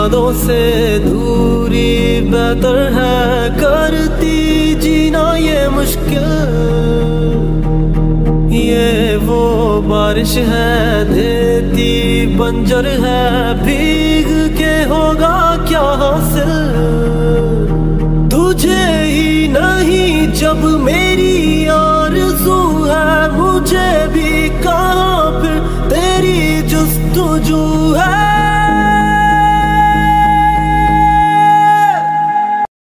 यादों से दूरी बेहतर है, करती जीना ये मुश्किल। ये वो बारिश है देती बंजर है, भीग के होगा क्या हासिल।